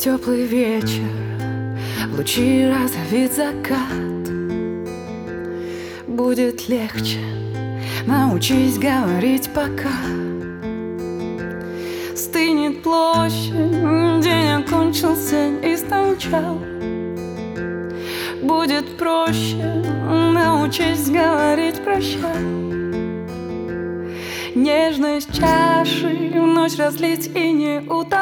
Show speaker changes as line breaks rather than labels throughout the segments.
теплый вечер, в лучи разовит закат. Будет легче, научись говорить пока. Стынет площадь, день окончился, истончал. Будет проще, научись говорить прощай. Нежность чаши в ночь разлить и не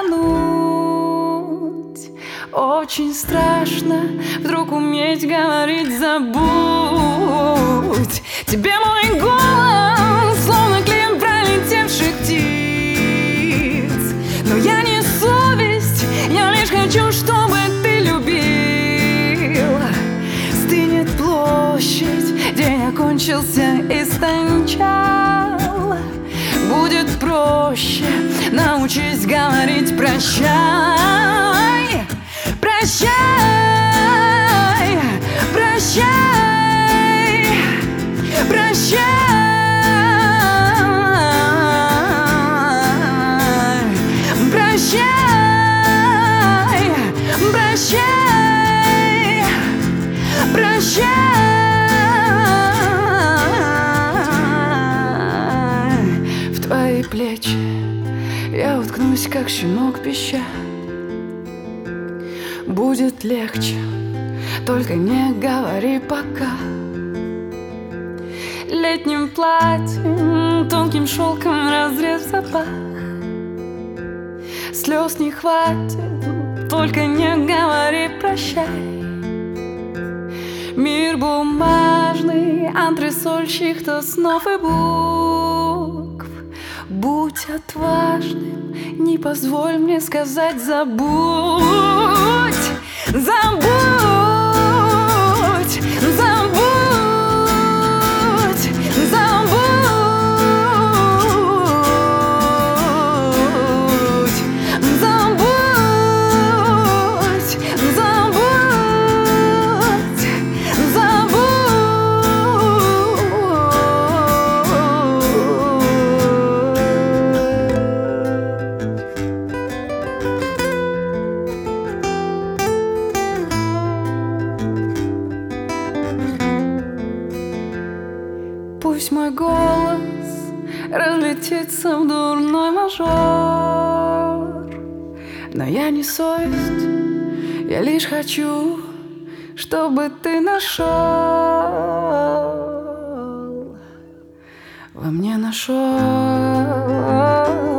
утонуть. Очень страшно вдруг уметь говорить забудь. Тебе мой голос словно клин пролетевших птиц. Но я не совесть, я лишь хочу, чтобы ты любил. Стынет площадь, день окончился, истончал. Будет проще, научись говорить прощай. Прощай, прощай, прощай, прощай, прощай, прощай. В твои плечи я уткнусь, как щенок пища. Будет легче, только не говори пока. Летним платьем, тонким шелком разрез запах. Слез не хватит, только не говори прощай. Мир бумажный, антресольщик-то снов и букв. Будь отважным, не позволь мне сказать забудь. Забудь, забудь, забудь, забудь, забудь, пусть мой голос разлетится в дурной мажор. Но я не совесть, я лишь хочу, чтобы ты нашел, во мне нашел.